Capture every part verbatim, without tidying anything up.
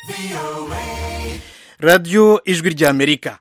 radiyo ijwi ry'amerika.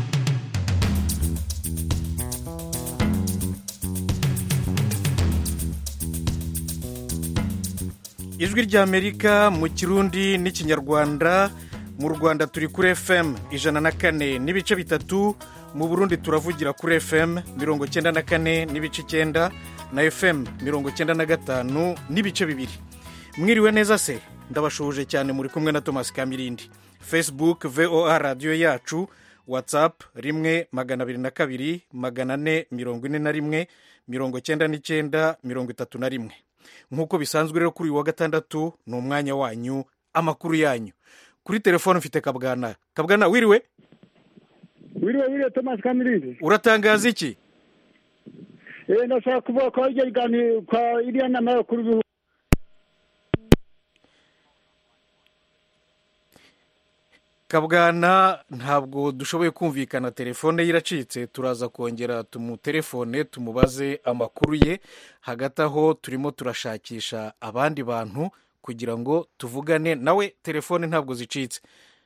ijwi ry'amerika mu kirundi n'ikinyarwanda. mu rwanda turi kuri F M ijana na kane n'ibice bitatu, mu burundi turavugira kuri F M mirongo cyenda na kane n'ibice icyenda na F M mirongo cyenda na gatanu n'ibice bibiri. Mwiriwe neza se, ndabashoje cyane, muri kumwe na Thomas Kamirindi. Facebook V O A radiyo yacu, WhatsApp rimwe magana abiri na kabiri magana ane mirongo ine na rimwe mirongo cyenda n'icyenda mirongo itatu na rimwe. Nk'uko bisanzwe rero kuri uyu wa gatandatu ni umwanya wanyu, amakuru yanyu. Kuri telefone mfite Kabwana. Kabwana, wiriwe? Wiriwe wiriwe Thomas Kamirindi. Uratangaza iki? Eh ndashaka kuvuga ko iryo gani kwa iriya nama yo kuri bihu. Kabwana, ntabwo dushoboye kumvikana, telefone ye iracitse. Turaza kongera tumutelefone tumubaze amakuru ye. Hagati aho turimo turashakisha abandi bantu kugira ngo tuvugane nawe, telefone ntabwo zicitse.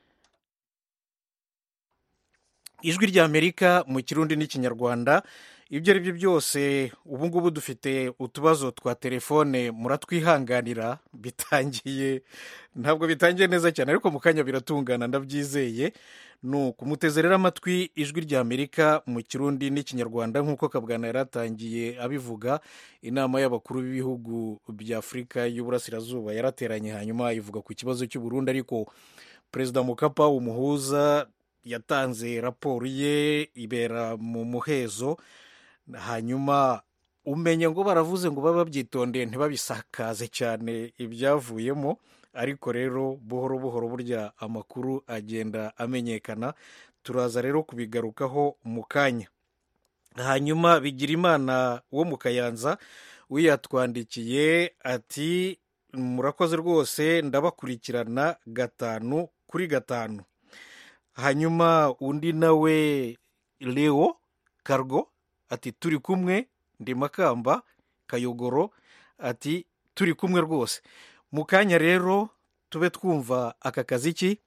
Ijwi ry'Amerika mu kirundi n'ikinyarwanda. Ibyo ari byo byose, ubu ngubu dufite utubazo twa telefone, muratwihanganira. Bitangiye ntabwo bitangiye neza cyane, ariko mu kanya biratungana, ndabyizeye. No kumuteze rero amatwi ijwi ry'Amerika mu kirundi n'ikinyarwanda. Nk'uko Kabwana yaratangiye abivuga, inama y'abakuru b'ibihugu bya Afurika y'Uburasirazuba yarateranye, hanyuma ivuga ku kibazo cy'u Burundi, ariko Perezida Mukapa umuhuza yatanze raporo ye, ibera mu muhezo. Hanyuma umenye ngo baravuze ngo baba babyitondeye ntibabisakaze cyane ibyavuyemo, ariko rero buhoro buhoro burya amakuru agenda amenyekana. Turaza rero kubigarukaho mu kanya. Hanyuma Bigirimana wo mu Kayanza wiyatwandikiye ati murakoze rwose, ndabakurikirana gatanu kuri gatanu. Hanyuma undi nawe Leo Cargo ati turi kumwe, ndi Makamba Kayogoro, ati turi kumwe rwose. Mu kanya rero tube twumva aka kaziki.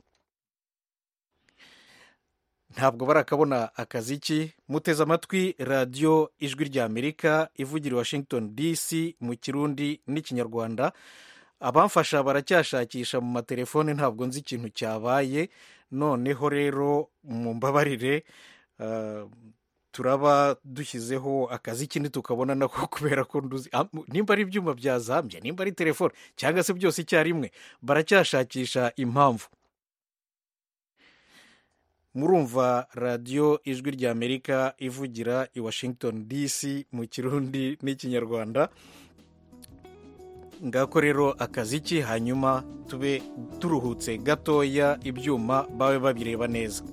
Ntabwo barakabona akaziki. Muteze amatwi radiyo ijwi ry'Amerika ivugira Washington D C mu kirundi n'ikinyarwanda. Abamfasha baracyashakisha mu matelefone, ntabwo nzi ikintu cyabaye. Noneho rero mumbabarire, uh, turaba dushyizeho akaziki ntitukabona nako, kubera ko nduzi nimba ari ibyuma byazambye, nimba ari telefone, cyangwa se byose icyarimwe. Baracyashakisha impamvu. Murumva radiyo ijwi ry'Amerika ivugira i Washington D C mu kirundi n'ikinyarwanda. Ngako rero akaziki, hanyuma tube turuhutse gatoya, ibyuma babe babireba neza.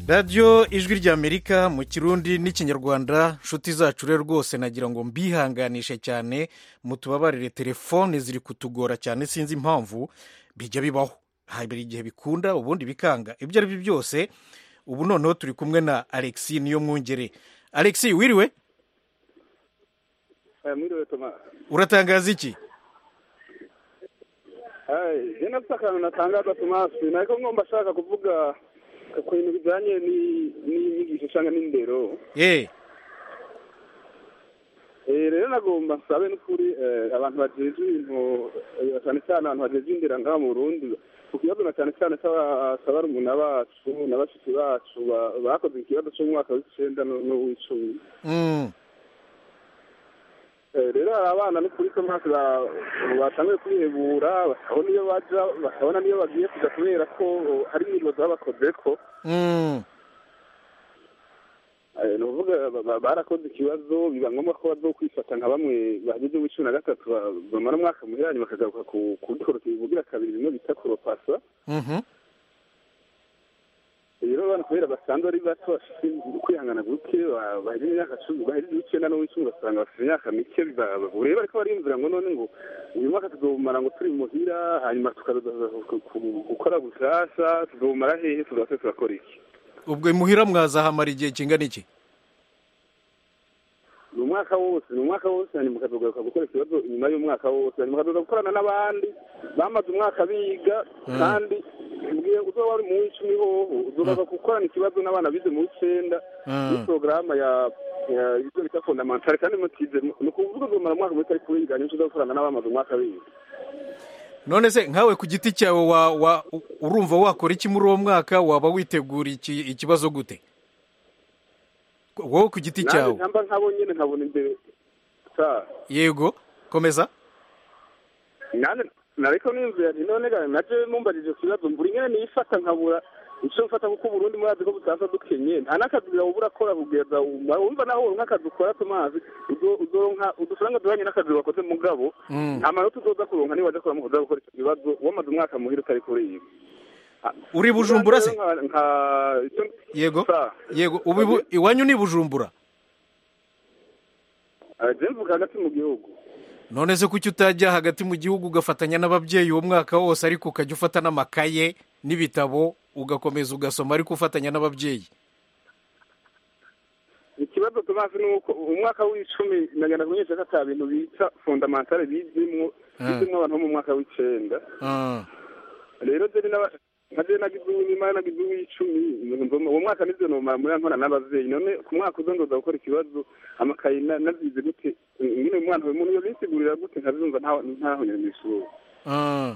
radiyo ijwi ry'amerika mu kirundi n'ikinyarwanda nshuti zacu rero rwose nagira ngo mbihanganishe cyane mutubabarire telefone ziri kutugora cyane sinzi impamvu bijya bibaho hari igihe bikunda ubundi bikanga ibyo ari byo byose ubu noneho turi kumwe na Alexis niyo mwungere. Alexis wiriwe? mwiriwe Thomas. Uratangaza iki? Hai, jena tsakana natangaza Thomas, nako ngomba shaka kuvuga ku bintu bijanye ni n'inyigisho cyangwa n'indero. Eh. Eh rero nagomba nsabe n'ukuri abantu bajeje ibintu cyane cyane abantu bajeje indera ngaha mu Burundi. Kukibazo na cyane cyane sabara umuntu abacu n'abashiki bacu bakoze ikibazo cyo mu mwaka w'icenda no w'icumi. Mm. Rero abana no kuri Thomas batangiye kwihebura bakabona iyo baja bakabona niyo bagiye kuja kubera ko hari ibintu babakoze ko. Mm. Eh nuvuga barakoze ikibazo biba ngombwa ko bazokwifata nka bamwe bagize w'icumi na gatatu bamara umwaka muheranye bakagaruka ku kudukora kivugira kabiri bimwe bita kuropasa. Mhm. Rero abantu kubera basanzwe ari bato bafite kwihangana guke baheze imyaka cumi baheze icenda n'icumi basanga bafite imyaka mike ureba ariko barimvira ngo none ngo uyu mwaka tuzomara ngo turi muhira hanyuma tukaza gukora gushasha tuzomara hehe tuzase turakora iki? Ubwo imuhira mwazahamara igihe kingana iki? Ni umwaka wose ni umwaka wose hanyuma mukazogaruka gukora ikibazo inyuma y'umwaka wose hanyuma mukazoza gukorana n'abandi bamaze umwaka biga kandi ubwiye uzoba wari mu w'icumi hoho uzogaruka gukorana ikibazo n'abana bize mu w'icenda ni porogaramu ya ibyo bita fondamentale kandi mutize ni ukuvuga uzomara umwaka muri tari kuriganya uzo gukorana n'abamaze umwaka biga. None se nkawe ku giti cyawe wa, wa urumva wakora iki muri uwo mwaka waba witegura iki ikibazo gute? Wowe ku giti cyawe namba nkabo nyene nkabona imbere sa yego komeza nane nariko nimvira none ga naje mumbarije kibazo mburi nyene nifata nkabura ico mfata kuko Burundi murazi ko butaza dukenye nta nakazi ubura kora kugeza umva naho nkakazi ukora Tomazi uzoronka udufaranga duhanye nakazi wakoze mugabo nta manota uzoza kuronka ni waje kora mu kuza gukora ikibazo wamaze umwaka muhira utari kuri ibi. Uri Bujumbura se? Yego yego ubu iwanyu ni Bujumbura? Aje mvuga hagati mu gihugu. None se kuki utajya hagati mu gihugu ugafatanya n'ababyeyi uwo mwaka wose ariko ukajya ufata n'amakaye n'ibitabo ugakomeza ugasoma ariko ufatanya n'ababyeyi? Ikibazo Tomazi nuko umwaka w'icumi nagenda kunyesha ko ata bintu bita fondamentale bizimwo bizimwo abantu mu mwaka w'icenda. Ah. Rero je naje nagize unyuma nagize w'icumi uwo mwaka nivyo nomara muri nkora n'abavyeyi none ku mwaka uzondoza gukora ikibazo amakaye nazize gute ngine umwana we muntu yo bisigurira gute nkazumva ntaho ntaho nyamishuro. Ah.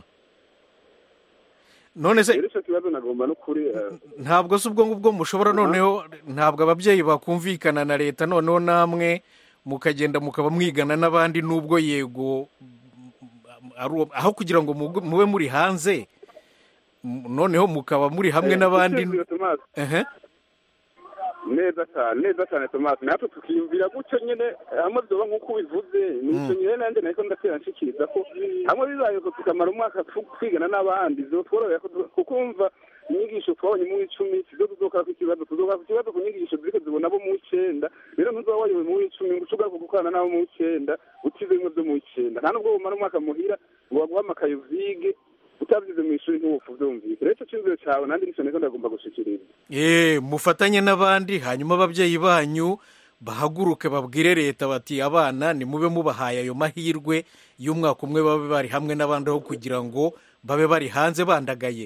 None se rero kibazo nagomba no kuri ntabwo se ubwo ngubwo mushobora noneho ntabwo ababyeyi bakumvikana na leta noneho namwe mukagenda mukaba mwigana n'abandi nubwo yego aho kugira ngo mube muri hanze noneho mukaba muri hamwe n'abandi. Ehe neza cyane neza cyane Tomazi natwe tukiyumvira gutyo nyene hamwe byoba nk'uko bivuze n'icyo nyene nande nako ndatera nshikiriza ko hamwe bizaye ko tukamara umwaka twigana n'abandi zo tworoye kuko umva inyigisho twabonye mu icumi sizo tuzokora ku kibazo tuzokora ku kibazo ku nyigisho ziriko zibona bo mu icenda rero ntuzoba wayoboye mu icumi ngo ushobora gukorana nabo mu icenda utize bimwe byo mu icenda nta nubwo bumara umwaka muhira ngo baguhamakaye vyige utabize mu ishuri nk'ubu byumvise rero cy'inzira cyawe nandi nicyo niko ndagomba gushikiriza. Eh mufatanye n'abandi hanyuma ababyeyi banyu bahaguruke babwire leta bati abana ni mube mubahaye ayo mahirwe y'umwaka umwe babe bari hamwe n'abandi aho kugira ngo babe bari hanze bandagaye.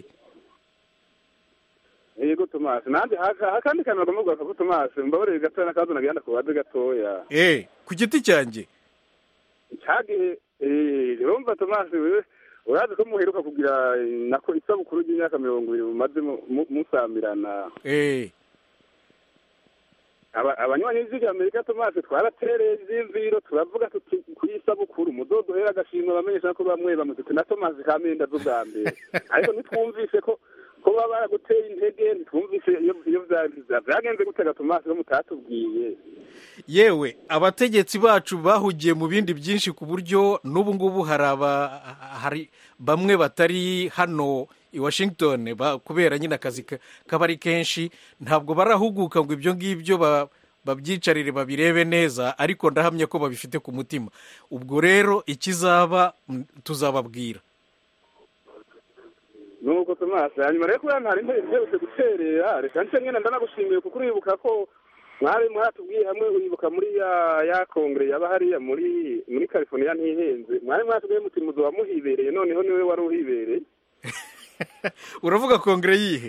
Yego Tomazi nandi haka kandi kana bagomba ko Tomazi mbabarire gatana kazo nagenda kubaze gatoya. Eh ku giti cyanjye cyage eh urumva Tomazi wewe urazi ko muheruka kugira nako isabukuru y'imyaka mirongo ibiri mumaze musambirana. Eh aba abanywanyi b'ijwi Amerika Tomazi twaratereye ivyimviro turavuga tuti kuyisabukuru muzodohera agashimwe bamenyesha ko bamwe bamutse na Tomazi kamenda z'ubwambere ariko nitwumvise ko ko baba baraguteye intege ntitwumvise iyo vyagenze gutega Tomazi ko mutatubwiye. Yewe abategetsi bacu bahugiye mu bindi byinshi ku buryo n'ubu ngubu hari bamwe batari hano i washington ba- kubera nyine akazi ka- kaba ari kenshi ntabwo barahuguka ngo ibyo ngibyo ba- babyicarire babirebe neza ariko ndahamya ko babifite ku mutima ubwo rero ikizaba mm, tuzababwira nuko tomasi hanyuma rero kubera ntari mperutse guterera reka nce nyine ndanagushimiye kuko uribuka ko mwari mwatubwiye hamwe uribuka muri ya ya kongere yaba hariya muri muri california ntihenze mwari mwatubwiye muti muzo wamuhibereye noneho niwe wari uhibereye uravuga kongere yihe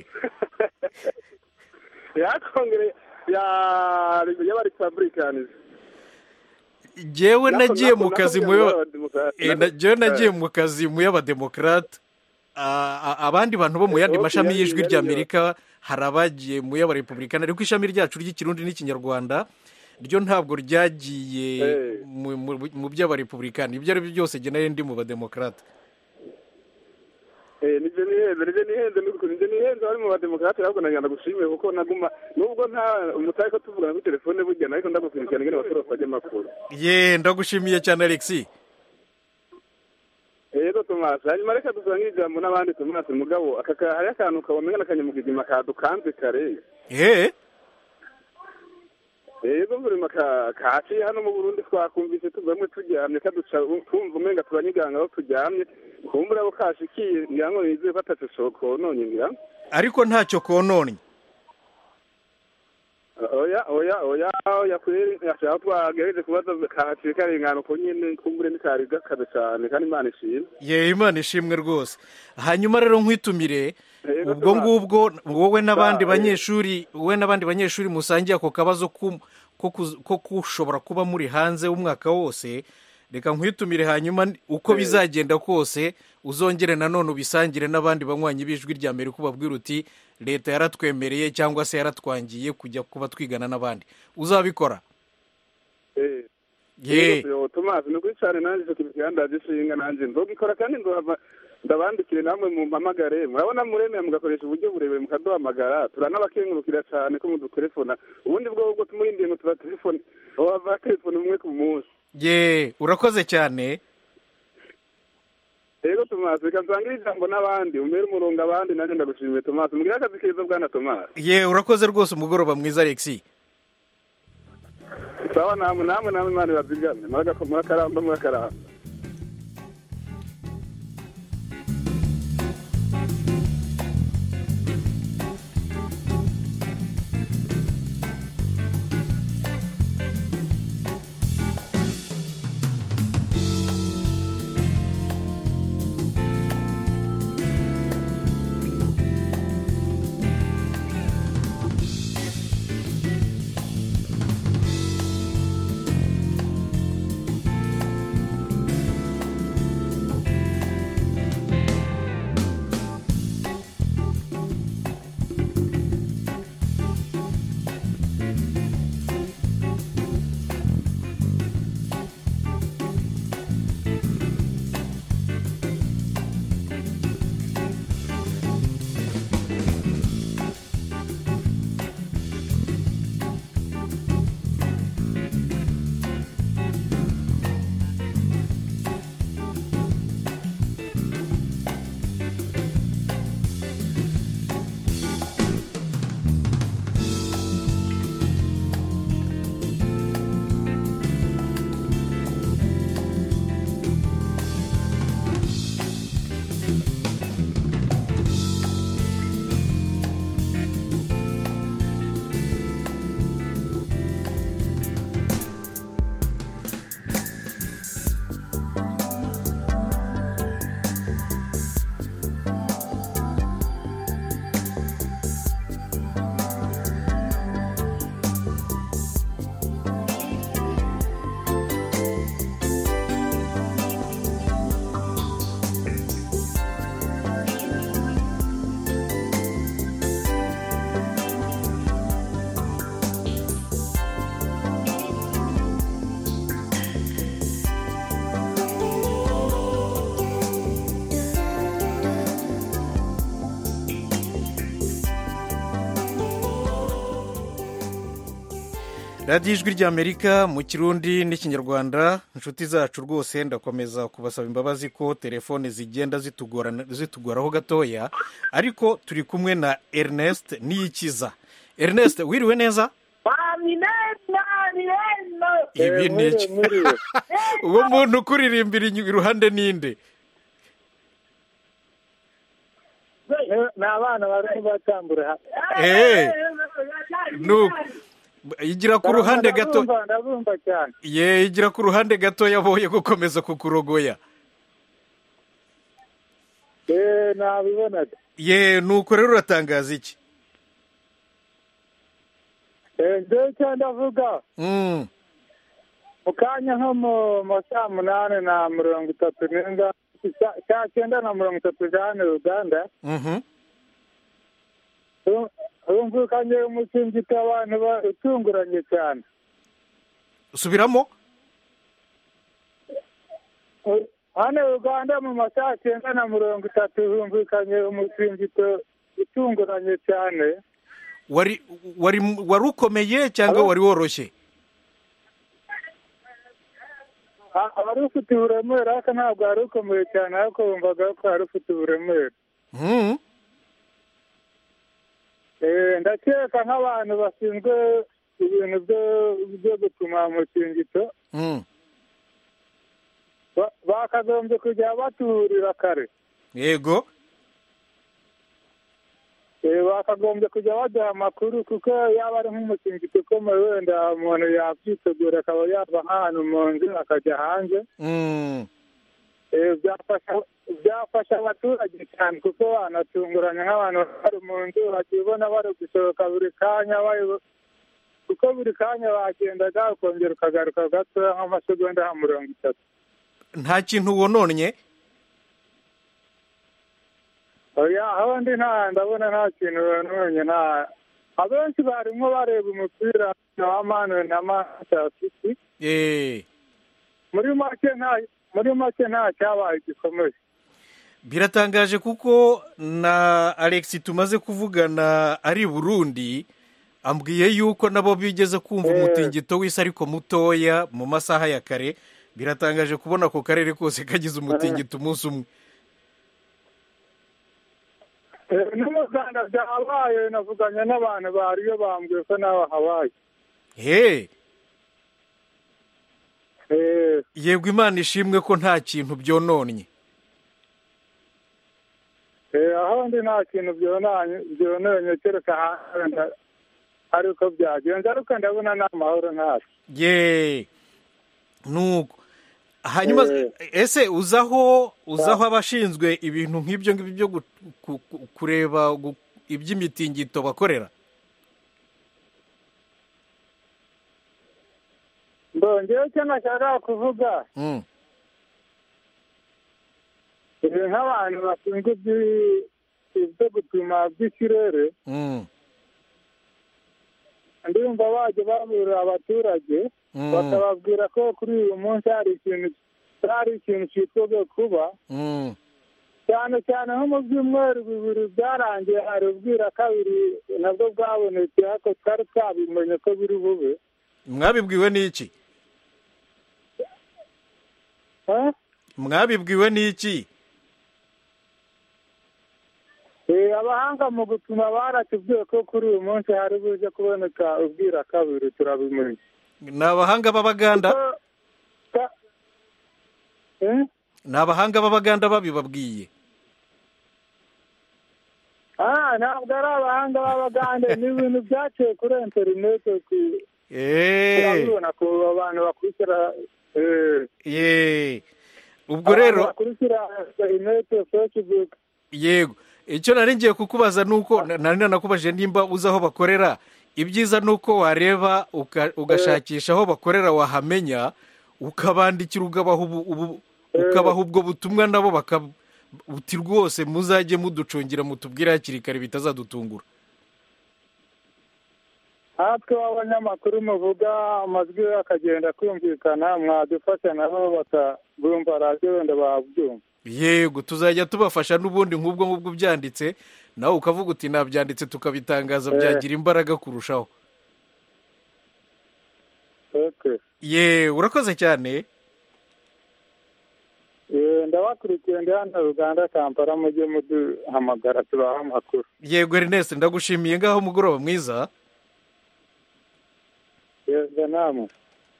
ya kongere ya y'aba republicans jewe nagiye mu kazi mu y'aba- eh, na- jewe nagiye Eh. mu kazi mu y'abademokarate A- a- abandi bantu bo mu yandi Okay, mashami yari- y'ijwi yari- ry'amerika hari abagiye mu y'abarepublikani ariko ishami ryacu ry'ikirundi n'ikinyarwanda ryo ntabwo ryagiye Eh. mu- mu- mu by'abarepublikani ibyo ari byo byose jye nari ndi mu bademokarate Eh, nije nihenze nije nihenze n'ukuri nije nihenze bari mu bademokarate ahubwo nagira ndagushimiye kuko naguma nubwo nta umutari ko tuvugana kuri telefone burya ariko ndagukurikirana ingene basura bajya amakuru ye ndagushimiye cyane alexi yego tomasi hanyuma reka dusange ijambo n'abandi tomasi mugabo aka ka- hariho akantu kabomenya n'akanyamugigima kadukanze kare he yego murima ka kaciye hano mu burundi twakumvise tuvamwe turyamye kaduca twumva umenga turanyiganga aho turyamye kumbura abo kashikiye ngira ngo nizeye ko atatusoko none ngira ariko ntacyo kononnye oya oya oya oya kweri yashaka twagerageje kubaza kaciye karengana uko nyene kumbure ntikari gakaze cyane kandi imana ishimwe ye imana ishimwe rwose hanyuma rero nkwitumire Yego, ubwo Tomasi. ngubwo wowe n'abandi Ah, eh. banyeshuri wowe n'abandi banyeshuri musangiye ako kabazo ku- ko kuz- ko kushobora kuba muri hanze w'umwaka wose reka nkwitumire hanyuma uko Eh. bizagenda kose uzongere nanone ubisangire n'abandi banywanyi b'ijwi rya mbere uko babwira uti leta yaratwemereye cyangwa se yaratwangiye kujya kuba twigana n'abandi uzabikora eh ye yego tomasi ni ukuri cyane nanjye icyo kintu kirandaje ishinga nanjye nzogikora kandi nzohava ndabandikire namwe mu mpamagare murabona muremeye mugakoresha uburyo burebure mukaduhamagara turanabakengurukira cyane ko mudutelefona ubundi bwo bwo tumurindiye ngo tubatelefone bava telefone umwe ku munsi ye urakoze cyane yego tomasi reka nsangire ijambo n'abandi umere umurongo abandi nanjye ndagushimiye tomasi mugire akazi keza bwana tomasi ye urakoze rwose umugoroba mwiza alexi sawa namwe namwe namwe imana ibazigame murakaramba murakaramba radiyo ijwi ry'amerika mu kirundi n'ikinyarwanda. inshuti zacu rwose ndakomeza kubasaba imbabazi ko telefone zigenda zitugoraho gatoya, ariko turi kumwe na Ernest Niyikiza. Ernest, wiriwe neza? ibi ni iki? uwo muntu ukuririmbira iruhande ninde? ni abana bari batambura. eee nuko igira ku ruhande gato. ndabumva cyane. ye igira ku ruhande gato yaboye gukomeza kukurogoya. eee nabibonaga. ye nuko rero uratangaza iki? eee njyewe icyo ndavuga Mm. mu kanya nko mu ma saa munani na mirongo itatu n'inga saa cyenda na mirongo itatu jane uganda Mhm. humvikanye umutingito abantu utunguranye cyane. subiramo. hano uganda mu ma saa cyenda na mirongo itatu humvikanye umutingito utunguranye cyane. wari wari wari ukomeye cyangwa wari woroshye? wari ufite uburemere ariko ntabwo wari ukomeye cyane, ariko wumvaga ko wari ufite uburemere. Mm. Eh, ndakeka nk'abantu bashinzwe ibintu byo gupima umutingito Mm. bakagombye kujya batuburira kare. yego. bakagombye kujya baduha amakuru, kuko yaba ari nk'umutingito ukomeye wenda umuntu yakwitegura akaba yava nk'ahantu mu nzu akajya hanze. Mm. byafasha abaturage cyane, kuko banatunguranye nk'abantu bari mu nzu bakibona bari gusohoka buri kanya, kuko buri kanya bagendaga ukongera ukagaruka gatoya nk'amasegonda nka mirongo itatu. nta kintu wononnye? oya aho ndi nta ndabona nta kintu wononnye. nta abenshi barimo bareba umupira wa manu na Manchester City. Eh. muri make nta muri make nta cyabaye gikomeye. biratangaje kuko na Alex tumaze kuvugana ari Burundi ambwiye yuko nabo bigeze kumva umutingito w'isi ariko mutoya mu masaha ya kare. biratangaje kubona ko karere kose kagize umutingito umunsi umwe. no mu Rwanda byahabaye, navuganye n'abantu bariyo bambwiye ko nawe habaye. he Eh, yego, imana ishimwe ko nta kintu byononnye. aho ndi nta kintu byononnye kereka hanze ari uko byagenze, ariko ndabona ni amahoro ntacyo. ye nuko hanyuma ese uzaho uzaho abashinzwe ibintu nk'ibyo ngibyo byo kureba iby'imitingito bakorera? mbongeyeho icyo nashaka kuvuga. Mm. nk'abantu bashinzwe ibyo gupima by'ikirere, Mm. ndumva bajya baburira abaturage Mm. bakababwira ko kuri uyu munsi hari ikintu hari ikintu cyitwa kuba. Mm. cyane cyane nko mu byumweru bibiri byarangiye hari ubwira kabiri nabwo bwabonetse, ariko twari twabimenye ko biri bube. mwabibwiwe n'iki? Eh? mwabibwiwe n'iki? abahanga mu gupima baratubwiye ko kuri uyu munsi hari buje kuboneka ubwira kabiri, turabimenye. ni abahanga b'abaganda? ni abahanga b'abaganda babibabwiye? ah ntabwo ari abahanga b'abaganda, ni ibintu byaciye kuri interineti. turabibona ku bantu bakurikira. ye ubwo rero bakurikira interineti, Facebook. yego, icyo nari ngiye kukubaza ni uko nari nanakubajije nimba uzi aho bakorera. ibyiza ni uko wareba ugashakisha aho bakorera, wahamenya ukabandikira, ukabaha ubwo butumwa, nabo uti rwose muzajye muducungira mutubwire hakiri kare bitazadutungura. natwe abanyamakuru muvuga amajwi akagenda kumvikana, mwadufasha nabo bakabumva radiyo wenda babyumva. yego, tuzajya tubafasha n'ubundi nk'ubwo ngubwo byanditse, nawe ukavuga uti nabyanditse tukabitangaza, byagira imbaraga kurushaho. okay. Ye urakoze cyane. Eh ndabakurikiye ndi hano Uganda Kampala mujye muduhamagara tubaha amakuru. Yego Ernest ndagushimiye ngaho mugoroba mwiza. Yego namwe.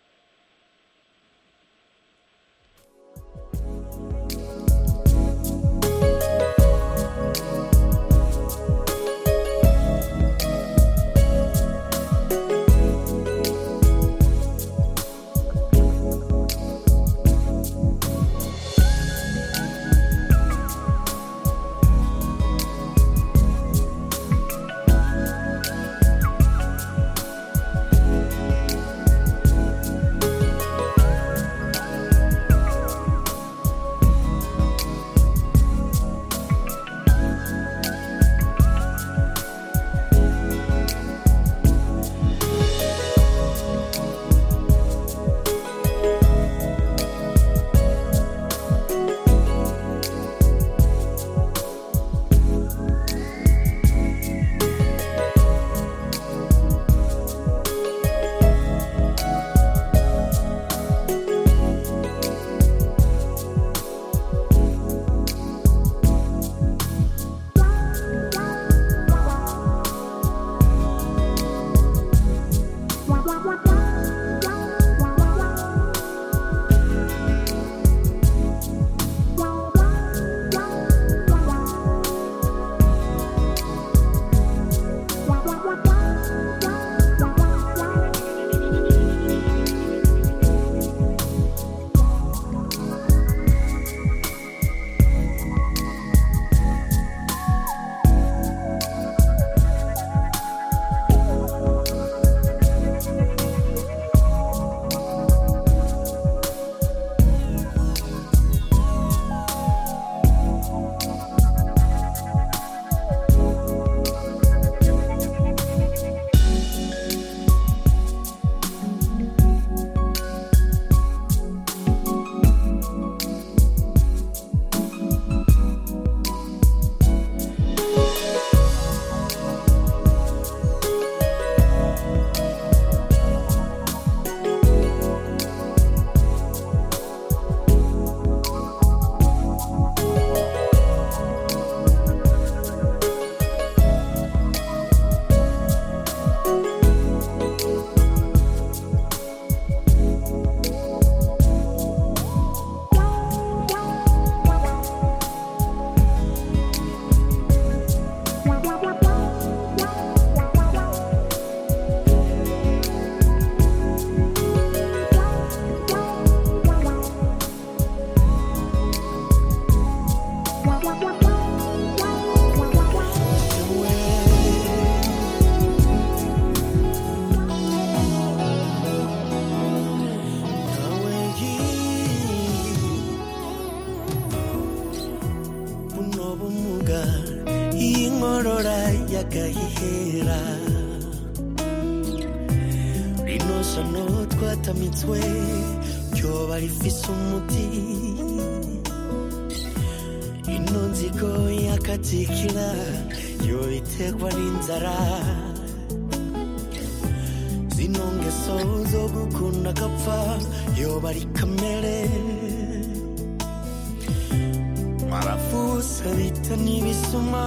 gahihera rino sano twatamitswe cyoba rifise umuti ino nzigo yakatikira yo iterwa n'inzara zino ngeso zo gukunda gapfa yoba ari kamere marafusa bita n'ibisuma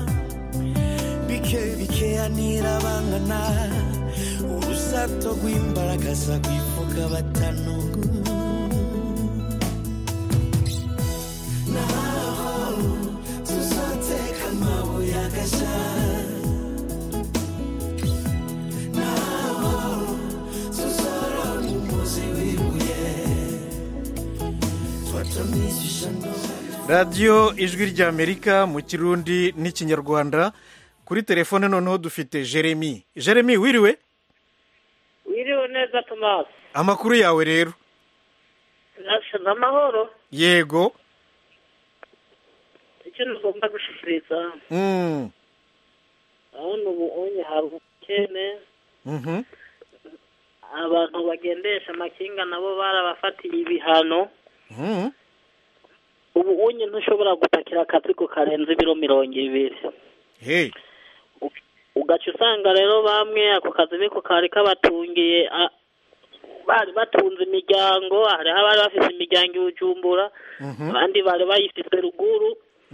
bike bike anirabangana urusato rw'imbaraga za kwifuka batanu naho tuzoteka amabuye agasha naho tuzorora umuzi w'ibuye twatamizishano. radiyo ijwi ry'amerika mu kirundi n'ikinyarwanda. Kuri telefone noneho dufite Jeremy. Jeremy wiriwe? Wiriwe neza Thomas. Amakuru yawe rero? Nashana amahoro. Yego. Icyo ngomba gushikiriza. Mm. Aho nubu onye harukene. Mhm. Abantu bagendesha amakinga nabo barabafatiye ibihano. Mhm. Ubu onye ntushobora gupakira akazigo karenze ibiro mirongo ibiri. Hey. Ugaca usanga rero bamwe ako kazi niko kari kabatungiye bari batunze imiryango hariho abari bafite imiryango ibujumbura abandi bari bayifite ruguru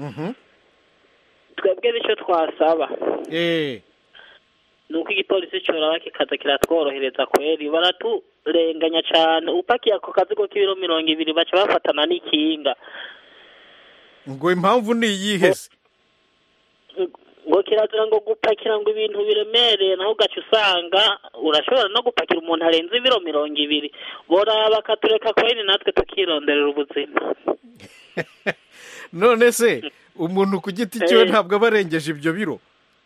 twebwe nicyo twasaba eh nuko igipolisi coraba kikaza kiratworohereza kweri baraturenganya cyane upakiye ako kazigo k'ibiro mirongo ibiri baca bafatana n'ikinga ngo impamvu ni iyihe se ngo kirazira ngo gupakira ngo ibintu biremereye naho ugaca usanga urashobora no gupakira umuntu arenze ibiro mirongo ibiri bora bakatureka kweri natwe tukironderera ubuzima none se umuntu ku giti cyiwe ntabwo aba arengeje ibyo biro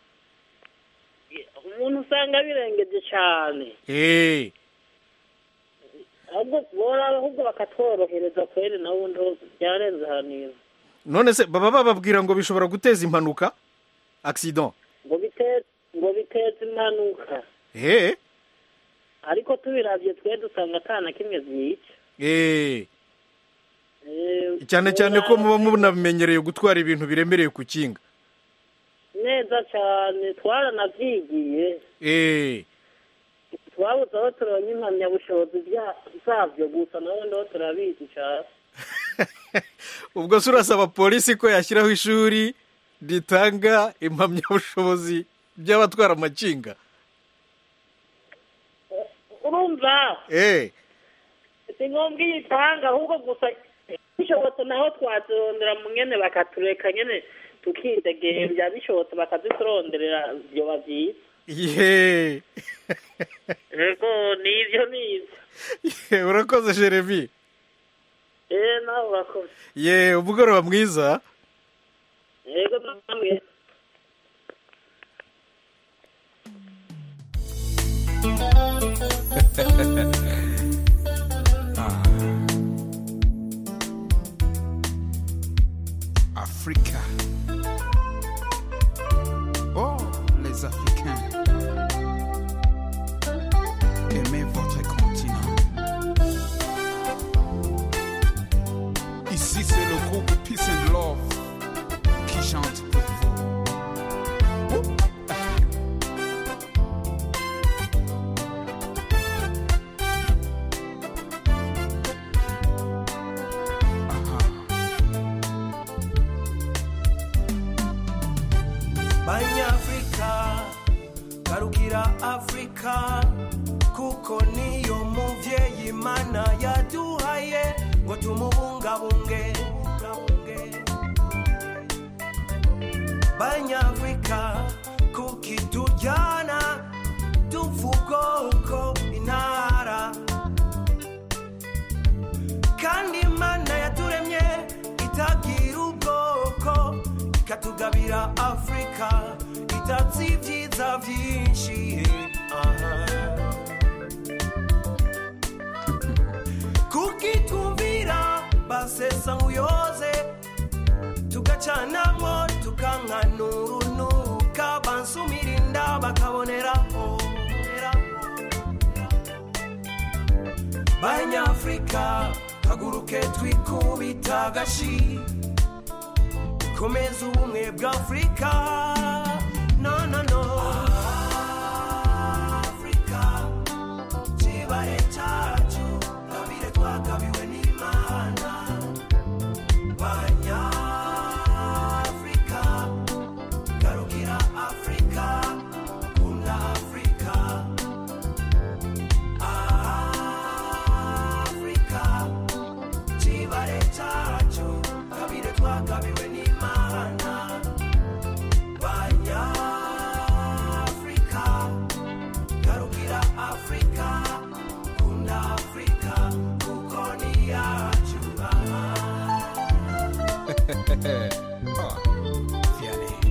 umuntu usanga birengeje cyane eh ahubwo bora ahubwo bakatworohereza kweri nawe undi byarenze haniza none se baba bababwira ngo bishobora guteza impanuka accident ngo biteze ngo biteze impanuka eh ariko tubiravye twe dusanga atana kimwe ziyica eh cyane cyane ko muba munamenyereye gutwara ibintu biremereye ku kinga neza cyane twaranavyigiye eh twabuze aho turonye impamyabushobozi zavyo gusa nawe ndo turabizi cyane ubwo se urasaba polisi ko yashyiraho ishuri ritanga impamyabushobozi by'abatwara amakinga urumva eh si ngombwa iyitanga ahubwo gusa bishobotse naho twazirondera mu nyene bakatureka nyene tukidegembya bishobotse bakazituronderera vyoba vyiza ye ego nivyo nivyo urakoze Jeremy eh nawe urakoze ye umugoroba mwiza ego namwe ah. Africa. Oh, les Africains, aimez votre continent. Ici c'est le groupe Peace and Love qui chante pour vous. Oh. Banyafrika, garukira Afrika, kuko niyo muvyeyi Imana yaduhaye ngo tumubungabunge. Banyafrika, kuki tujyana tuvugoko intara, kandi Imana yaturemye itagira ubwoko ikatugabira Afrika itatsi vyiza vyinshi. Kuki tumvira basesa uyoze tugacanamwo tukankanurunuka bansumirinda bakaboneraho. Banyafrika, haguruke twikubita agashi komeza ubumwe bw'Afrika. No, no, no. Afrika, kibare cyacu, kabire twagabiwe n'Imana. Banyafrika, garukira Afrika, kunda Afrika. Afrika, kibare cyacu, kabire twagabiwe n'Imana. Banyafrika, garukira Afrika, kunda Afrika, kuko ni yacu. Oh, Vianney.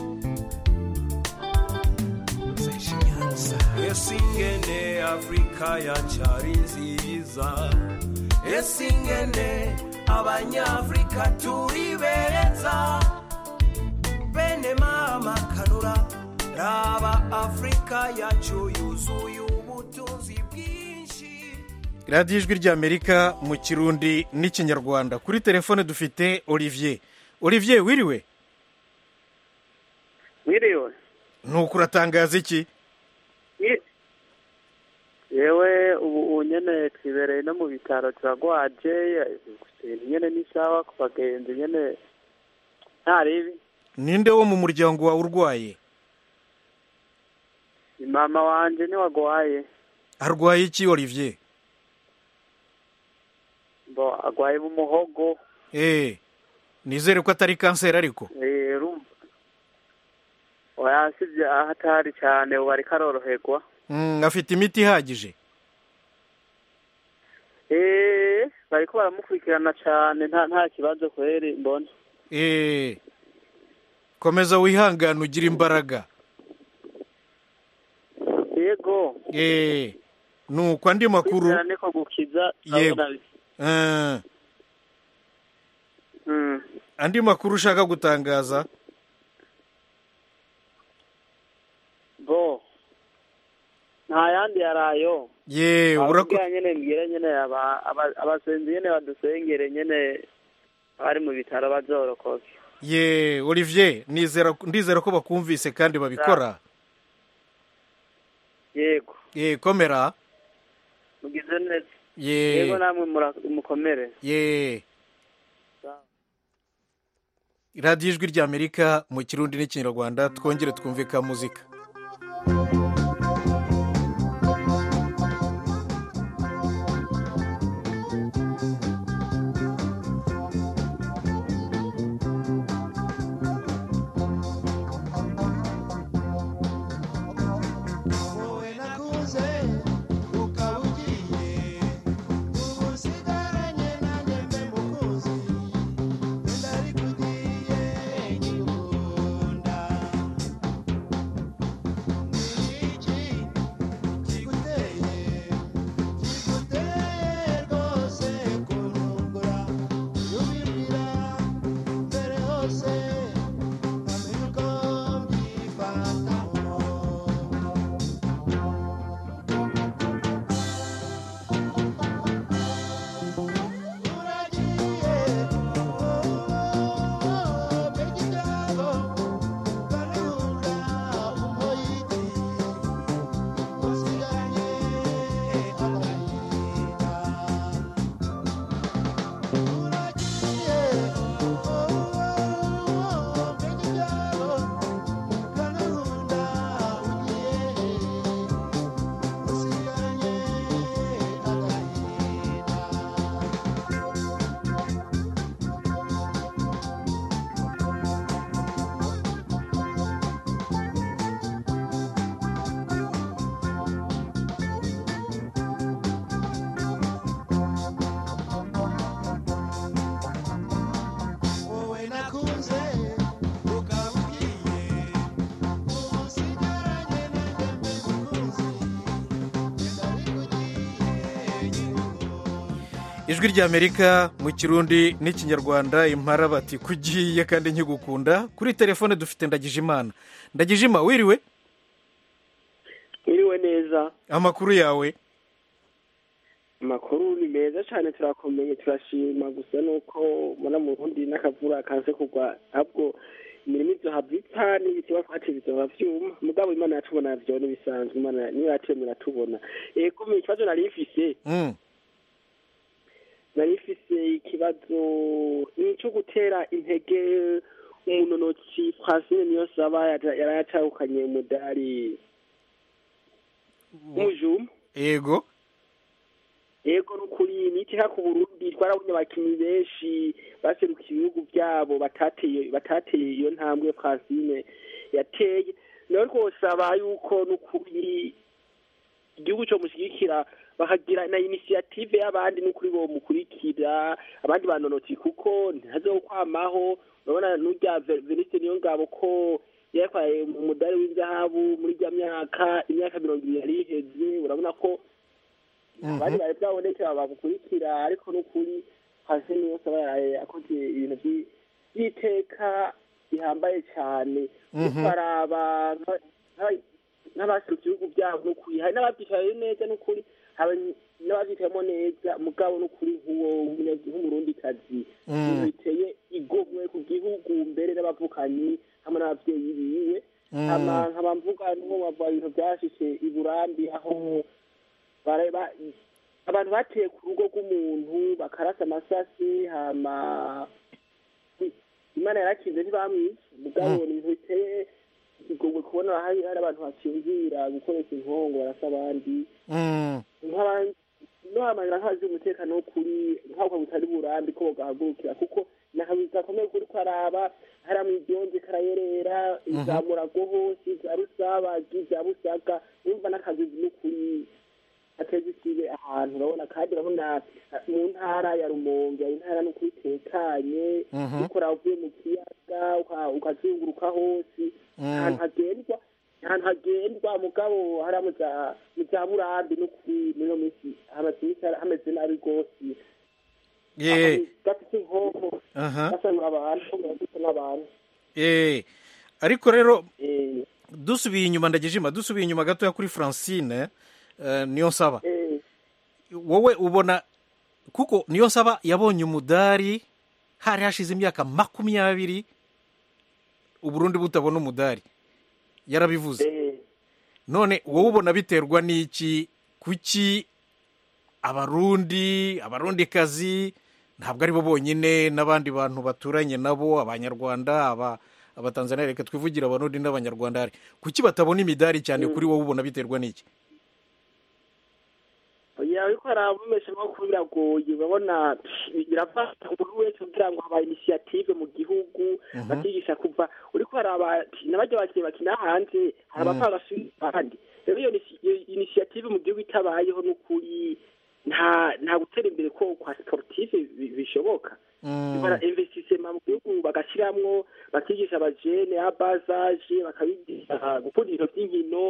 C'est génial ça. Esingene Afrika yacari nziza, esingene abanyafrika turi beza, bene mama kanura raba Afrika yacu yuzuye ubutunzi bwinshi. radiyo ijwi ry'Amerika mu kirundi n'ikinyarwanda. Kuri telefone dufite Olivier. Olivier wiriwe? Wiriwe. Nuko uratangaza iki? yewe ubu nyene twibereye no mu bitaro turagwaje nyene n'isawa ku bagenzi nyene nta ribi. Ninde wo mu muryango wawe urwaye? Mama wanje ni wagwaye. Arwaye iki Olivier? Bo agwaye mu muhogo. Eh. Nizere ko atari kanseri ariko. Eh rumva. Oya sivye ahatari cyane ubu ariko aroroherwa. Mm, afite imiti ihagije. Eh bariko baramukurikirana cyane nta nta kibazo kweri mbona. Eh. Komeza wihangana ugira imbaraga. Yego. Eh. Nuko andi makuru. Niko gukiza yego. Eh. Mm. Andi makuru ushaka gutangaza? Bo. Nta yandi yarayo. Ye, urakora nyene mbwira nyene aba abasenzi nyene badusengere nyene bari mu bitaro bazorokoke. Ye, Olivier, nizera ndizera ko bakumvise kandi babikora. Yego. Ye, komera. Mugize neza. Ye. Yego namwe mukomere. Ye. Radio Ijwi ry'Amerika mu Kirundi n'Ikinyarwanda twongere twumvika muzika. Ijwi ry'Amerika mu Kirundi n'Ikinyarwanda impara bati kugiye kandi nkigukunda. Kuri telefone dufite Ndagijimana. Ndagijima wiriwe? Wiriwe neza. Amakuru yawe? Amakuru ni meza cyane turakomeye turashima gusa nuko mwana mu Burundi n'akavura kanse kugwa ahubwo imirimo izo habita n'ibitiba kwati bizoba vyuma mugabo Imana yatubona byo nibisanzwe Imana niyo yatemera tubona. Eh kumwe ikibazo nari ifise. Mm. Nari ifise ikibazo nico gutera intege umunonotsi Francine niyo saba yarayatahukanye umudari mujum. Ego. Ego nukuri nitika ku Burundi twarabunye abakinyi benshi baseruka ibihugu byabo batateye batateye iyo ntambwe Francine yateye none ko saba yuko nukuri igihugu cyo mushigikira bakagira na initiative y'abandi n'ukuri bo mukurikira abandi banonotsi kuko ntazo kwamaho urabona n'urya Veniste niyo ngabo ko yakwaye umudari w'inzahabu muri rya myaka imyaka mirongo ibiri yari iheze urabona ko abandi bari byaboneka babukurikira ariko n'ukuri hasi niyo saba akoze ibintu by'iteka bihambaye cyane ukaraba n'abasuka ibihugu byabo n'ukuri hari n'ababyicaye neza n'ukuri n'ababitemo neza mugabo n'ukuri nk'uwo nk'umurundikazi biteye igomwe ku gihugu mbere n'abavukanyi hamwe n'ababyeyi biwe nkaba mvuga nko mu bintu byashishe i Burundi aho bara- ba- abantu bateye ku rugo rw'umuntu bakarasa amasasi hama imana yarakinze ntibamwica mugabo ni ibintu biteye ikigongwe kubona hari hari abantu basinzira gukoresha inkongo barasa abandi Mm. nk'abandi no amarira nkazi umutekano wo kuri nk'uko butari burambi ko bagahagurukira kuko nakabiza gakomeye kuri kwaraba hari amwijyonje karayerera izamurago hose za rusabagi za busaga urumva n'akazi n'ukuri ateze ikibe ahantu urabona kandi urabona mu ntara ya Rumonge intara n'ukuri tekanye Mhm. ukora uvuye mu kiyaga uka- ukazunguruka hose ahantu hagendwa ahantu hagendwa mugabo haramuza mu za burambi n'ukuri muri iyo minsi hamaze iminsi hameze nabi rwose ye gafite inkonko aha gasanga abantu bagisa n'abantu eh ariko rero eh dusubiye inyuma ndagijima dusubiye inyuma gatoya kuri Francine eh, niyo nsaba eh wowe ubona kuko niyo nsaba yabonye umudari hari hashize imyaka makumyabiri uburundi butabona umudari yarabivuze eh none wowe ubona biterwa n'iki kuki abarundi abarundikazi ntabwo ari bo bonyine n'abandi bantu baturanye nabo abanyarwanda aba abatanzania reka twivugira abarundi n'abanyarwanda hari kuki batabona imidari cyane kuri wowe ubona biterwa n'iki oya ariko harabumesha makuru biragoye urabona birafasha umuntu wese kugira ngo haba initiative mu gihugu bakigisha kuva uriko haraba n'abajya bakiri bakina hanze hari abapanga kandi rero iyo ni- iyo initiative mu gihugu itabayeho n'ukuri nta nta gutera imbere ko kwa sportif bi- bishoboka bara investissement mu gihugu bagashiramwo bakigisha abajene abazaje bakabigisha gukunda ibintu by'inkino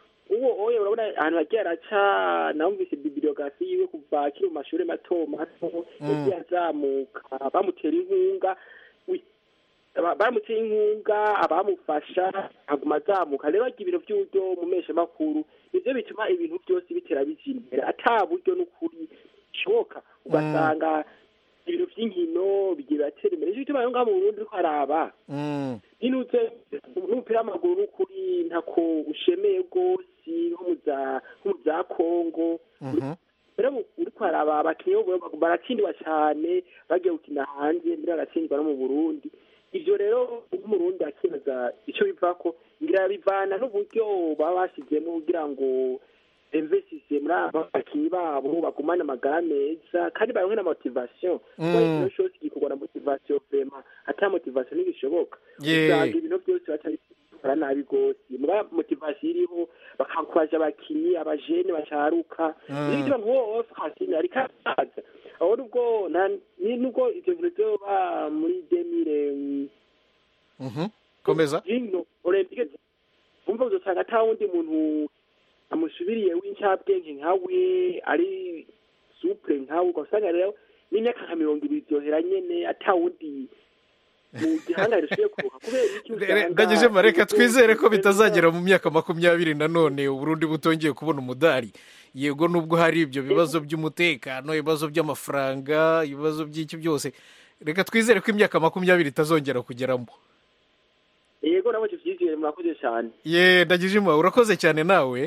uwo oye urabona ahantu hagiye araca namvise bibliografi yiwe kuva akiri mu mashuri mato mato yagiye azamuka bamutera inkunga wi- ba- bamutera inkunga abamufasha aguma azamuka rero agira ibintu by'uburyo mu mesha makuru nivyo bituma ibintu byose bitera bija imbere ata buryo n'ukuri bishoboka ugasanga ibintu by'inkino bigira atera imbere nicyo gituma rero ngaha mu Burundi uriko haraba Mm. inutse n'umupira w'amaguru n'ukuri ntako ushemeye rwose nko mu za nko mu za Kongo Mhm. rero mu- uriko haraba abakinnyi bo baratsindwa cyane bagiye gukina hanze mbere bagatsindwa no mu Burundi ivyo rero nk'umurundi akibaza ico bivako ngira bivana n'uburyo baba bashyizemo kugira ngo investise muri aba bakinnyi babo bagumane amagara meza kandi baronke na motivation kuko Mm. ikintu cyose gikorwa na motivation vraiment ata motivation ntibishoboka Yeah. usanga ibintu byose batari gukora nabi rwose muga motivation iriho bakakwaje abakinnyi abajene bacaruka Mm. n'ibyo nk'uwo Francine ariko asaza aho nubwo nta- ni nubwo ivyo bintu vyoba muri demire Mhm. komeza jino olympique umva uzosanga ata wundi muntu amusubiriye w'incabwenge nkawe ari supre nkawe ugasanga rero n'imyaka nka mirongo ibiri vyohera nyene ata wundi mu gihangare ushoboye kuruha kubera iki usanga ndagije mareka twizere ko bitazagera mu myaka makumyabiri nanone uburundi butongeye kubona umudari yego nubwo hari ibyo bibazo by'umutekano ibibazo by'amafaranga ibibazo by'iki byose reka twizere ko imyaka makumyabiri itazongera kugeramo yego nabo tuvyizere murakoze cyane ye ndagije ima urakoze cyane nawe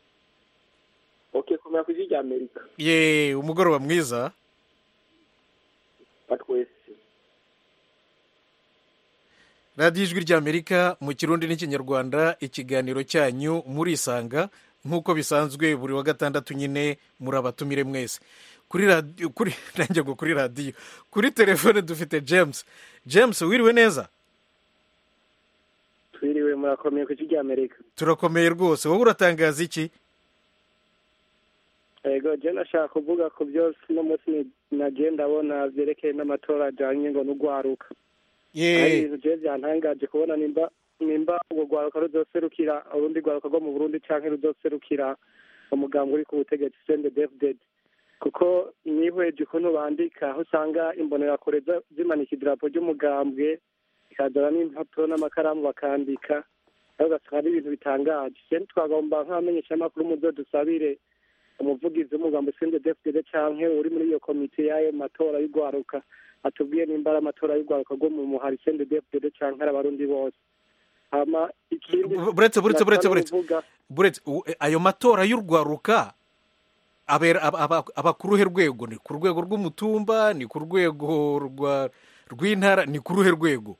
okay komera ku ijwi rya Amerika ye umugoroba mwiza batwese radiyo ijwi ry'amerika mu kirundi n'ikinyarwanda ikiganiro cyanyu murisanga nk'uko bisanzwe buri wa gatandatu nyine muri abatumire mwese kuri radiyo kuri nanjye ngo kuri radiyo kuri telefone dufite james james wiriwe neza twiriwe murakomeye ku ijwi rya Amerika turakomeye rwose wowe uratangaza iki yego je nashaka kuvuga ku byose uno munsi nagiye ndabona byerekeye n'amatora ajyanye ngo n'ugwaruka hari ibintu je byantangaje kubona nimba nimba urwo rwaruka ruzoserukira urundi rwaruka rwo mu Burundi canke ruzoserukira umugambi uri ku butegetsi C N D D F D kuko nihweje ukuntu bandika aho usanga imbonerakure zimanika idarapo ry'umugambwe ikazana n'impapuro n'amakaramu bakandika aho ugasanga ari ibintu bitangaje rero twagomba nk'abamenyeshamakuru muzo dusabire umuvugizi w'umugambi C N D D F D canke uri muri iyo komite y'ayo matora y'ugwaruka atubwiye nimba ari amatora y'ugwaruka rwo mu muhari C N D D F D canke ari abarundi bose hama ikindi buretse buretse buretse buretse buretse ayo matora y'urwaruka aba ku ruhe rwego? Ni ku rwego rw'umutumba, ni ku rwego rw'intara, ni ku ruhe rwego?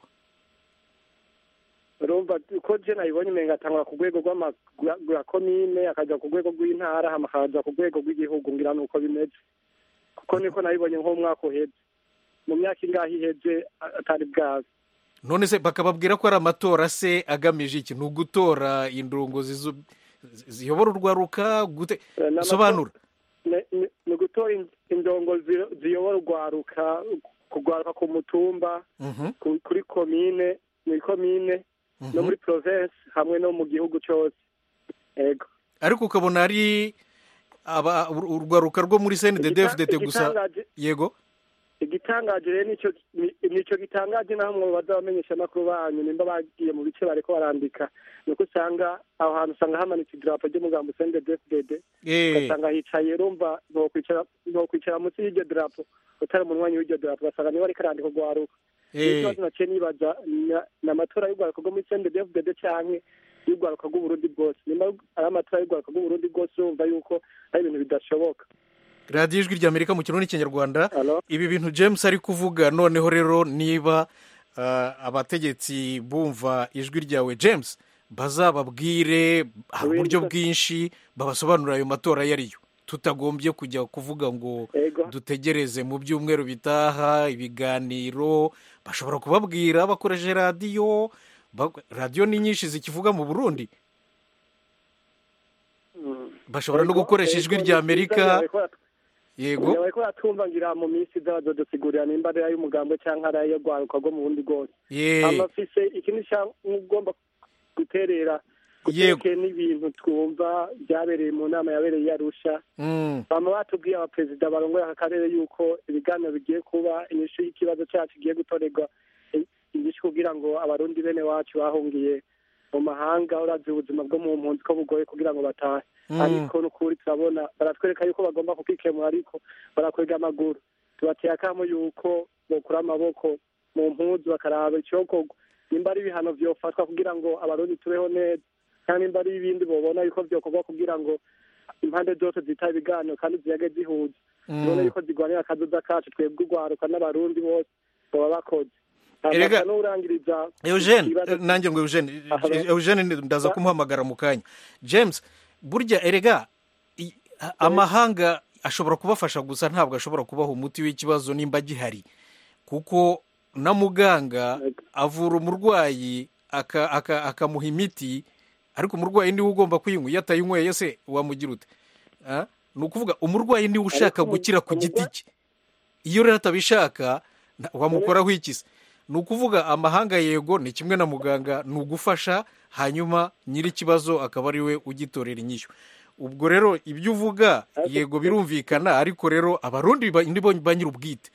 urumva ko je nayibonye umenga atangura ku rwego rwa komine akajya ku rwego rw'intara hama akaja ku rwego rw'igihugu, ngira nuko bimeze, kuko niko nayibonye nk'umwaka uheze. Mu myaka ingahe iheze atari bwaza. None se bakababwira ko ari amatora se agamije iki? Ni ugutora indongozi ziyobora urwaruka gute? Sobanura. Ni ugutora indongozi ziyobora urwaruka, kugwaruka ku mutumba, kuri komine, muri komine no muri province hamwe no mu gihugu cyose. Ego. Ariko ukabona ari aba urwaruka rwo muri C N D D F D T gusa. Yego. Igitangaje rero nico nico gitangaje naho mwo bazamenyesha amakuru banyu nimba bagiye mu bice bareko barandika, nuko usanga aho hantu usanga hamanitse idarapo ry'umugambo C N D D F D D, ugasanga hicaye rumva no kwicara no kwicara munsi y'iryo darapo utari umunwanyi w'iryo darapo, ugasanga niba ariko arandika urwaruka. Ikibazo naciye nibaza n'amatora y'urwaruka rwo muri C N D D F D D canke y'urwaruka rw'Uburundi bwose. Nimba ari amatora y'urwaruka rw'Uburundi bwose urumva yuko ari ibintu bidashoboka. Radiyo Ijwi ry'Amerika mu Kirundi n'Ikinyarwanda. Ibi bintu James ari kuvuga noneho rero niba abategetsi bumva ijwi ryawe James bazababwire hari uburyo bwinshi babasobanurira ayo matora yariyo, tutagombye kujya kuvuga ngo dutegereze mu byumweru bitaha ibiganiro. Bashobora kubabwira bakoresheje radiyo, radiyo ni nyinshi zikivuga mu Burundi. Bashobora no gukoresha Ijwi ry'Amerika. Yego. Bariko batumva ngira mu minsi zazo dusigurira nimba ari y'umugambo cyangwa ari yo gwaruka go mu Burundi bwose. Amafise ikindi cyangomba guterera guteke n'ibintu twumva byabereye mu nama yabereye yarusha. Bama batubwiye aba president barongoye akarere yuko ibiganiro bigiye kuba inyishu y'ikibazo cyacu giye gutorerwa inyishu kugira ngo abarundi bene wacu bahungiye mu mahanga urazi ubuzima bwo mu mpunzi ko bugoye kugira ngo batahe. Ariko n'ukuri turabona baratwereka yuko bagomba kukikemura, ariko barakwega amaguru. Tubateye akamo yuko bokura amaboko mu mpuzu bakaraba icokorwa, nimba ari ibihano vyofatwa kugira ngo abarundi tubeho neza, kandi nimba ari ibindi bobona yuko vyokorwa kugira ngo impande zose zitaye ibiganiro kandi ziyage zihuza, tubone yuko zigwanira akazoza kacu twebwe urwaruka n'abarundi bose baba bakoze. Erega Eugene, nanjye ngo Eugene, Eugene ndaza kumuhamagara mu kanya. James, burya erega amahanga ashobora kubafasha gusa ntabwo ashobora kubaha umuti w'ikibazo nimba gihari, kuko na muganga avura umurwayi akamuha imiti, ariko umurwayi niwe ugomba kuyinywa. Iyo atayinyweye se wamugira ute? Ni ukuvuga umurwayi niwe ushaka gukira ku giti cye. Iyo rero atabishaka wamukoraho iki se? Ni ukuvuga amahanga yego ni kimwe na muganga, ni ugufasha hanyuma nyiri ikibazo akaba ari we ugitorera inyishyu. Ubwo rero ibyo uvuga yego birumvikana, ariko rero abarundi nibo banyira ubwite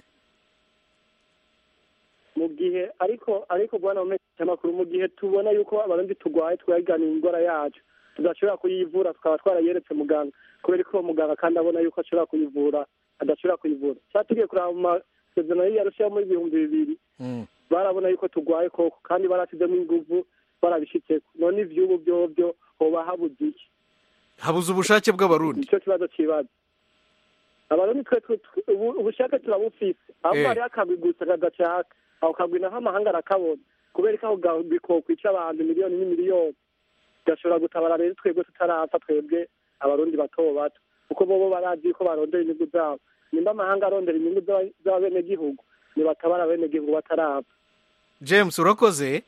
mu gihe ariko ariko bwana umesha makuru mu gihe tubona yuko abarundi tugwaye twaganira indwara yacu tudashobora kuyivura tukaba twarayeretse muganga, kubera ko muganga kandi abona yuko ashobora kuyivura adashobora kuyivura. Cyatugiye kuraba mu masezerano yarushaho muri ibihumbi bibiri, barabona yuko tugwaye koko kandi barashyizemo inguvu barabishitseko. None ivyubu byobyo hoba habuze iki? Habuze ubushake bw'abarundi. Icyo kibazo kibazo abarundi twe ubushake turabufise, ahubwo hari akagwi gusa kadashaka, aho kagwi naho amahanga arakabona, kubera ko aho bikokwica abantu miliyoni n'imiliyoni. Gashobora gutabara rero twebwe tutarapfa, twebwe abarundi bato bato, kuko bobo barazi ko barondera inyungu zabo. Nimba amahanga arondera inyungu z'abenegihugu, nibatabara abenegihugu batarapfa. James, urakoze.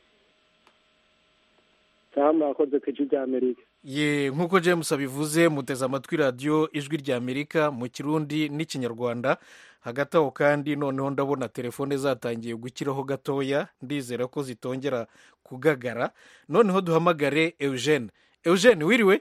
Cyangwa akoze ku Ijwi ry'Amerika. Ye, nk'uko James abivuze, muteze amatwi radiyo Ijwi ry'Amerika mu Kirundi n'Ikinyarwanda. Hagati aho kandi noneho ndabona telefone zatangiye gukiraho gatoya, ndizera ko zitongera kugagara. Noneho duhamagare Eugene. Eugene, wiriwe?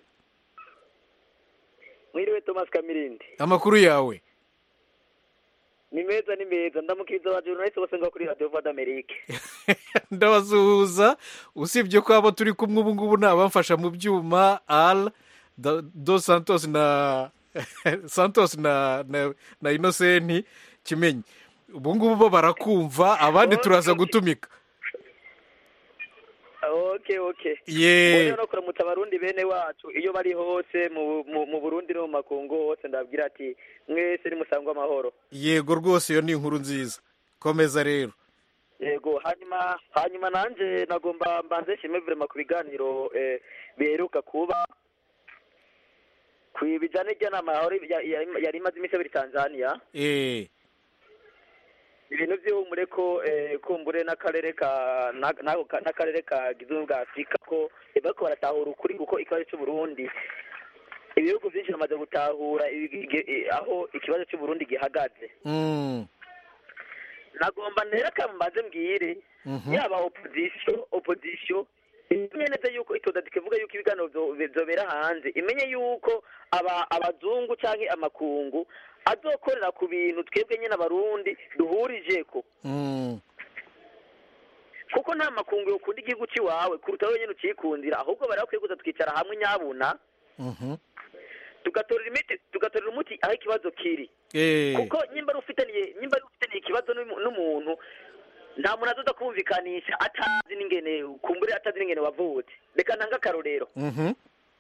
Wiriwe Thomas Kamirindi. Amakuru yawe? Ni meza ni meza, ndamukiza wa journalist bose ngo kuri Radio Voix d'Amerique. Ndabazuhuza, usibye ko abo turi kumwe ubu ngubu nabamfasha mu byuma Al Dos Santos na Santos na na, na Innocent Kimenyi. Ubu ngubu bo barakumva, abandi turaza gutumika. okay okay ye no kuramutsa abarundi bene wacu iyo bari hose mu mu Burundi no mu makungu hose ndabwira ati mwese ni musangwa amahoro. Yego rwose, iyo ni inkuru nziza, komeza rero. Yego, hanyuma hanyuma nanje nagomba mbanze shime vraiment ku biganiro eh, beruka kuba kwibijane ry'anama yari imaze iminsi abiri Tanzania. Eh. Ibintu by'ihumure ko eh, kumbure n'akarere ka n'akarere ka gihugu bwa Afrika ko bako baratahura ukuri kuko ikibazo cy'u Burundi ibihugu byinshi bamaze gutahura aho ikibazo cy'u Burundi gihagaze. Mm. Nagomba nereka mbaze mbwire yaba opposition opposition imenye neza yuko itodadike vuga yuko ibiganiro bizobera hanze, imenye yuko aba abazungu canke amakungu azokorera ku bintu twebwe nyene abarundi duhurijeko. Mm. Kuko nta makungu yo kundi igihugu ciwawe kuruta wewe nyene ucikundira, ahubwo bari bakwiye kuza tukicara hamwe nyabuna. Mhm. Tugatorera imiti tugatorera umuti aho ikibazo kiri. Eh. Kuko nyimba rufitaniye nyimba rufitaniye ikibazo n'umuntu nta muntu azoza kumvikanisha atazi n'ingene kumbure atazi n'ingene wavutse. Reka ntanga karorero. Mhm.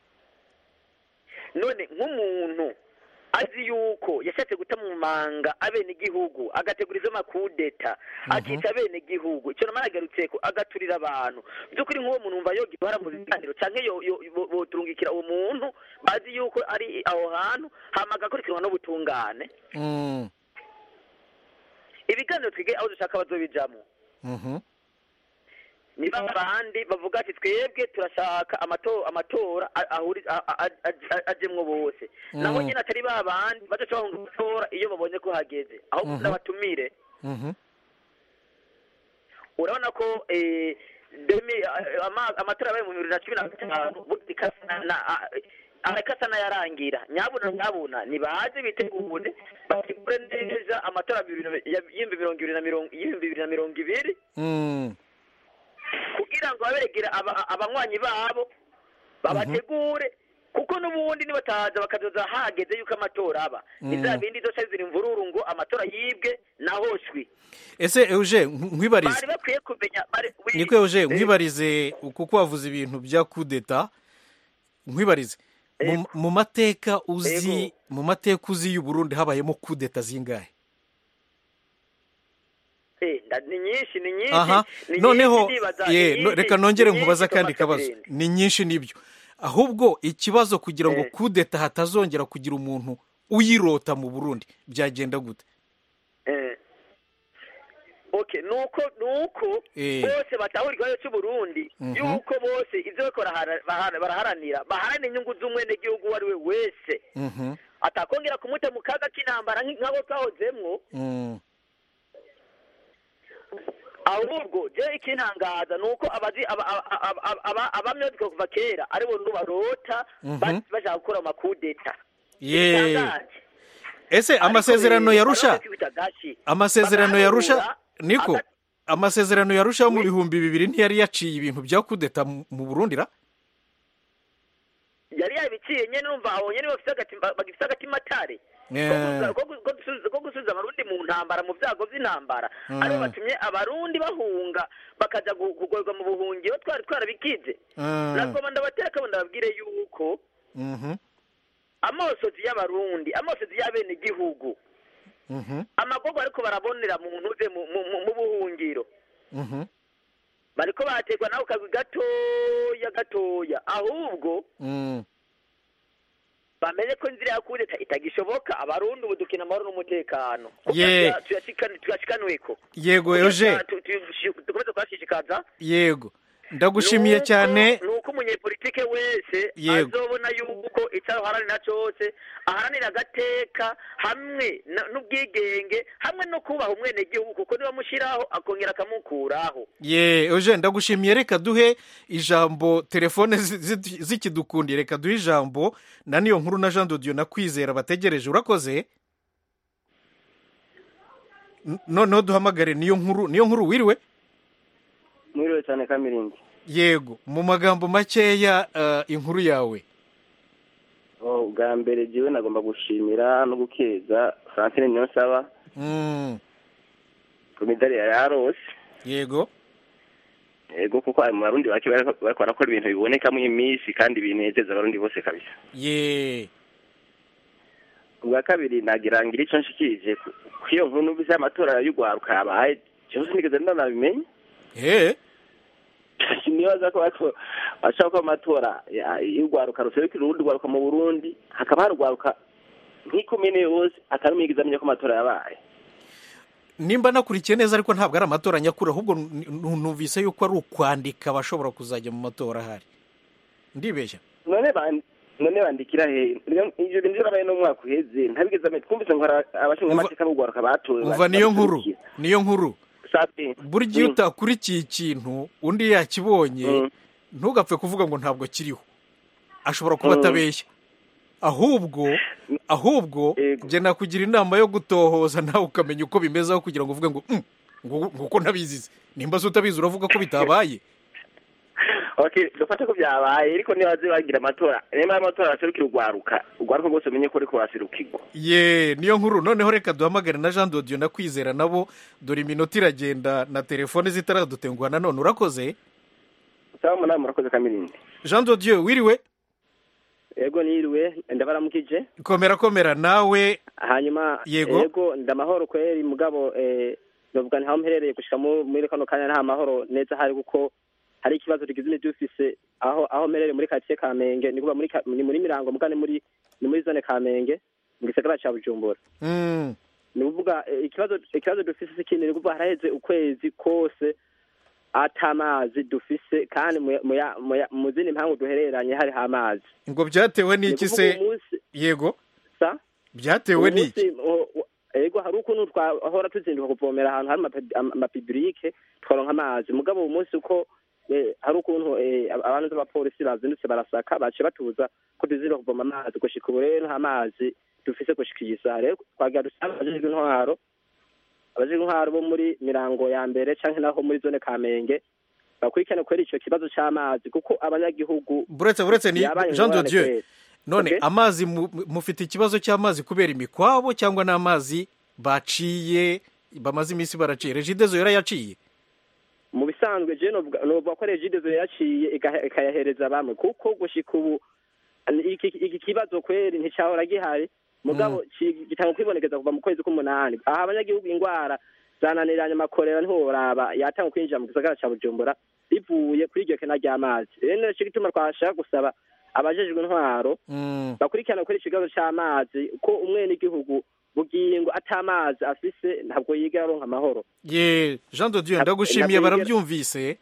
None nk'umuntu azi yuko yashatse guta mu manga abene igihugu agateguriza amakudeta akica abene igihugu icyo namaragarutse ko agaturira abantu byukuri nk'uwo muntu umva yogi bara mu biganiro canke yo boturungikira uwo muntu bazi yuko ari aho hantu hamaga kurikiranwa no butungane. Mm. Ibiganiro twige aho dushaka bazobijamo. Mhm. Niba abandi bavuga ati twebwe turashaka amatora amatora ahuri ajemwo bose. Naho nyine atari babandi bazoca bahunga iyo babonye ko hageze aho ndabatumire. Mhm. Urabona ko eh demi amatora yabaye mu bibiri na cumi na gatanu budikasana arakasana yarangira nyabuna nyabuna nibaje bitegure bategure neza amatora y'ibihumbi bibiri na mirongo ibiri. Mm. Kugira ngo baberegera abanywanyi babo babategure kuko n'ubundi nibataza bakazoza hageze yuko amatora aba niza bindi zose ziri imvururu ngo amatora yibwe nahoshwi. Ese Eugene nkwibarize bari bakwiye kumenya niko Eugene nkwibarize kuko wavuze ibintu bya kudeta nkwibarize mu mateka uzi mu mateka uzi y'u Burundi habayemo kudeta zingahe? Ni nyinshi ni nyinshi. Aha noneho ye reka nongere nkubaza kandi kabazo ni nyinshi nibyo, ahubwo ikibazo kugira ngo kudeta hatazongera kugira umuntu uyirota mu Burundi byagenda gute? Eh Okay, nuko nuko bose batahurirwa yo cy'u Burundi yuko bose ivyo bakora baraharanira baharana inyungu z'umwene gihugu wari we wese. Mhm. Atakongera kumute mu kaga k'intambara nk'abo kahozemwo. Mhm. Ahubwo je ikintangaza nuko abazi abamyozi kuva kera aribo nubarota bashaka gukora amakudeta. Ye Ese amasezerano yarusha amasezerano yarusha niko amasezerano yarusha mu bihumbi bibiri ntiyari yaciye ibintu bya kudeta mu Burundi ra? Yari yabiciye nyene numva aho nyene bafite agati bagifite agati matare. Ko gusubiza abarundi mu ntambara mu byago by'intambara ari batumye abarundi bahunga bakaja kugorwa mu buhungiro twari twarabikize. Nako ndabateka ndababwire yuko Mhm. Amosozi y'abarundi amosozi y'abene gihugu. Mhm. Amagogo ariko barabonera mu ntuze mu buhungiro. Mhm. Bariko bategwa naho kagwi gatoya gatoya ahubwo Mhm. bamenye ko inzira yakudeta itagishoboka abarundi ubudukina amahoro n'umutekano. Ye tuyashikana tuyashikanweko. Yego Eugene tukomeze kwashishikaza. Yego ndagushimiye cyane. Nuko umunyepolitike wese azobona yuko icyo haranira cyose aharanira agateka hamwe n'ubwigenge hamwe no kubaha umwene gihugu kuko niba mushiraho akongera akamukuraho. Ye Eugene ndagushimiye, reka duhe ijambo telefone zikidukundire, reka duhe ijambo na niyo nkuru na Jean de Dieu na Kwizera bategereje. Urakoze. No no duhamagare niyo nkuru niyo nkuru wiriwe. Mwiriwe cyane Kamiringi. Yego mu magambo makeya uh, inkuru yawe. Oh bwa mbere jiwe nagomba gushimira no gukeza Francine Nyonsaba. Mm. Komidari ya Rose. Yego. ego kuko mu barundi bake bariko barakora ibintu bibonekamo iminsi kandi binezeza abarundi bose kabisa. Ye ubwa kabiri nagira ngira ico nshikije kwiyo nkunu bisa amatora y'ugwaruka yabaye cyose nigeze ndanabimenye. Eh nibaza ko bako bashaka ko amatora y'ugwaruka ruserukira urundi gwaruka mu Burundi hakaba harugwaruka nk'ikomene yose atarumigiza amenye ko amatora yabaye. Nimba nakurikiye neza ariko ntabwo ari amatora nyakuri ahubwo numvise yuko ari ukwandika bashobora kuzajya mu matora hari. Ndibeshya. None bandi none bandikira he ivyo bintu babaye no mwaka uheze ntabigeze ame twumvise ngo abashinzwe amateka bugwaruka batowe. Uva niyo nkuru niyo nkuru. Burya utakurikiye ikintu undi yakibonye ntugapfe kuvuga ngo ntabwo kiriho. Ashobora kuba atabeshya. Ahubwo ahubwo je nakugira inama yo gutohoza nawe ukamenya uko bimezaho kugira ngo uvuge ngo nguko ntabizize. Nimba so utabizi uravuga ko bitabaye. Okay, dufate ko byabaye ariko nibaze bagira amatora. Nimba amatora aserukira ugwaruka, ugwaruka rwose umenye ko ariko wasirukirwa. Ye, niyo nkuru noneho reka duhamagare na Jean Dodieu na Kwizera nabo dore iminota iragenda na telefone zitaradutenguha na none urakoze. Sawa mwana murakoze kamirindi. Jean Dodieu wiriwe? Ego niriwe ndabaramukije. Komera komera nawe hanyuma yego ego ndamahoro kweri mugabo eh novuga ntaho mperereye gushika muri kano kanya nta mahoro neza hari kuko hari ikibazo tugize n'idufise aho aho merere muri quartier Kamenge ni kuba muri ni muri mirango mugane muri ni muri zone Kamenge mu gisagara ca Bujumbura. Mm. Ni kuvuga ikibazo ikibazo dufise sikini ni kuvuga haraheze ukwezi kose atamazi dufise kandi mu zindi mpangu duhereranye hari hamazi. Ngo byatewe n'iki se? Yego. Sa? Byatewe n'iki? Ego hari ukuntu twahora tuzinduka kuvomera ahantu hari amapibrike twaronka amazi mugabo uyu munsi uko hari ukuntu abantu b'abapolisi bazindutse barasaka bace batuza ko tuzinduka kuvoma amazi gushika ubu rero nta mazi dufise gushika iyi saha rero twagira dusanga abajejwe intwaro abajejwe intwaro bo muri mirango ya mbere canke naho muri zone Kamenge bakurikirana kwera ico kibazo c'amazi kuko abanyagihugu buretse buretse ni Jean Dodieu none okay. Amazi mufite ikibazo cy'amazi kubera imikwabo cyangwa n'amazi baciye bamaze imisi baraciye Regidezo yara yaciye mu bisanzwe je no ko Regidezo yaciye ikayahereza bamwe kuko gushika ubu iki kibazo kweri nticahora gihari mugabo mm. gitanga kwibonekeza kuva mu kwezi k'umunani aha abanyagihugu ingwara zananiranye makorera ntiworaba yatanga kwinjira mu gisagara ca Bujumbura bivuye kuri iryo kena ry'amazi rero nico gituma twashaka gusaba abajejwe intwaro mm. bakurikirana kuri ikibazo c'amazi ko umwe n'igihugu bugingo atamazi afise ntabwo yiga aronka amahoro. Ye Jean Dodieu ndagushimiye barabyumvise.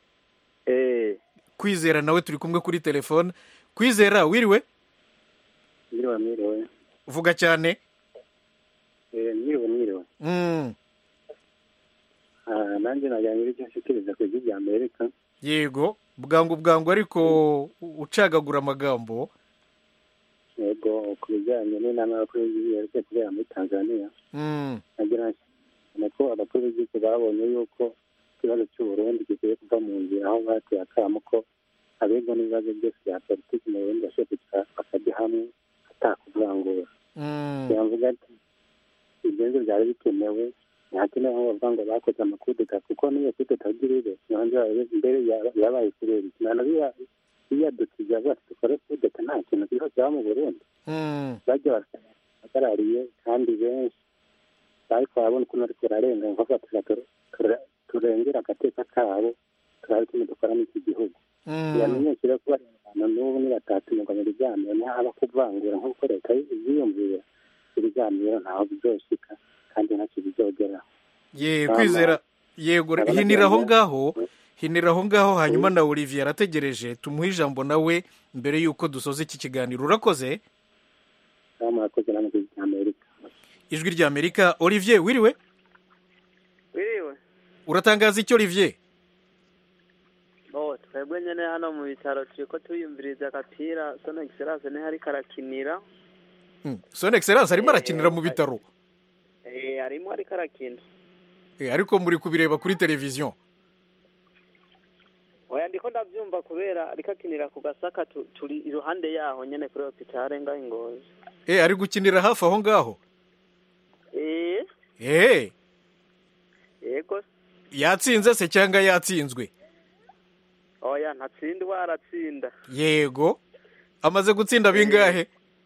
Eh Kwizera nawe turi kumwe kuri telefone. Kwizera wiriwe? Wiriwe mwiriwe. Vuga cyane. Eh mwiriwe mwiriwe. Mm. Ah nanje najyanye icyo nshikiriza ku gihugu Amerika. Yego bwangu bwangu ariko ucagagura amagambo. Yego kubijyanye n'inama y'abakuru b'igihugu kubera muri Tanzania. Mm. Nagira nako abakuru b'igihugu babonye yuko ikibazo cy'Uburundi kigiye kuva mu nzira aho bateye akamo ko abego n'ibibazo byose bya politiki mu Burundi bashobora bakajya hamwe atakuvangura. Mm. Yavuga ati ibyo byari bikenewe ntakenewe aho bavuga ngo bakoze amakudeta kuko niyo kudeta girire nanje mbere yabaye kubera ikinana biya biyadukije avuga dukore kudeta nta kintu kiriho cyaba mu Burundi. Mm. Bajya bakarariye kandi benshi ariko abona ukuntu ariko ararenga ngo bavuga turengera agateka kabo turari kimwe dukora n'iki gihugu. Yamenyesheje ko abantu n'ubu ni batatu ngo biryamye ntaba kuvangura nk'uko leta yiyumvira ibiganiro ntaho bizoshika kandi ntacyo bizogera. Ye Kwizera yego hinira aho ngaho hinira aho ngaho hanyuma na Olivier arategereje tumuhe ijambo nawe mbere yuko dusoza iki kiganiro urakoze. Murakoze namwe ku Amerika. Ijwi rya Amerika. Olivier wiriwe? Wiriwe. Uratangaza icyo Olivier? Oh, twebwe nyene hano mu bitaro turiko tuyumviriza agapira Son Excellence ne hari karakinira. Hmm. Son Excellence arimo arakinira mu bitaro. Eh, arimo ari karakina. Eh, ariko muri kubireba kuri televiziyo. Oya ndiko ndavyumva kubera arikakinira ku Gasaka turi iruhande yaho nyene kuri hospital nga Ingozi. Eh, ari gukinira hafi aho ngaho. Eh. Eh. Yego. Yatsinze se cyangwa yatsinzwe? ntatsindwa aratsinda. Yego amaze gutsinda bingahe?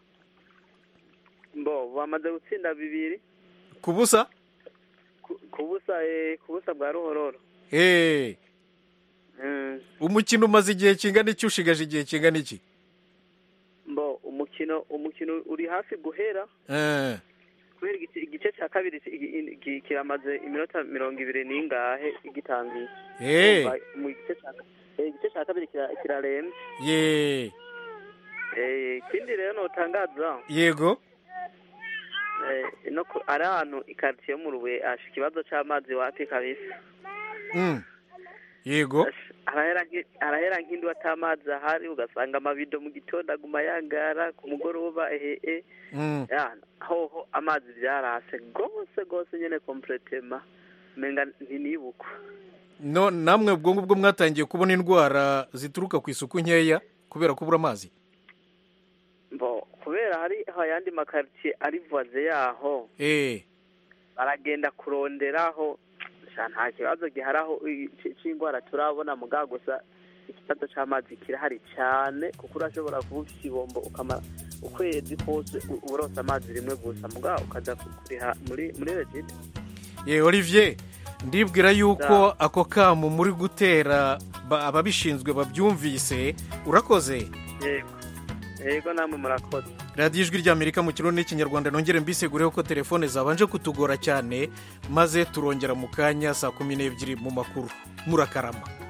Mbo bamaze gutsinda bibiri kubusa kubusa eh kubusa bwa ruhororo. Eh Mm. Umukino umaze igihe kingana iki ushigaje igihe kingana iki? Mbo umukino umukino uri hafi guhera. Eh Kubera igice cya kabiri kiramaze iminota mirongo ibiri n'ingahe igitangiye. Eh Mu gice cya igice cya kabiri kirarembye. Ye Eh kindi rero notangaza. Yego Eh no ari ahantu ikartiye mu ruwe ashika ikibazo cy'amazi wate kabisa. Mm Yego arahera arahera nkindi watamazi ahari ugasanga amabido mu gitondo aguma yangara ku mugoroba ehe eh Mm ya hoho amazi byarase gose gose nyene completema menga ntinibuka. No namwe ubwo ngubwo mwatangiye kubona indwara zituruka ku isuku nkeya kubera kubura amazi? Mbo kubera hari hayandi makartier ari voisin yaho eh baragenda kuronderaho nta kibazo giharaho cy'indwara turabona muga gusa ikibazo cy'amazi kirahari cyane kuko urashobora kuvuga ibombo ukamara ukwezi kose uburosa amazi rimwe gusa muga ukaza kuriha muri muri regide. Ye Olivier ndibwira yuko ako kamu muri gutera ababishinzwe babyumvise urakoze. Yego Yego namwe murakoze. Radio Ijwi ry'Amerika mu kirundi n'ikinyarwanda nongere mbisegureho ko telefone zabanje kutugora cyane maze turongera mu kanya saa kumi n'ebyiri mu makuru. Murakarama.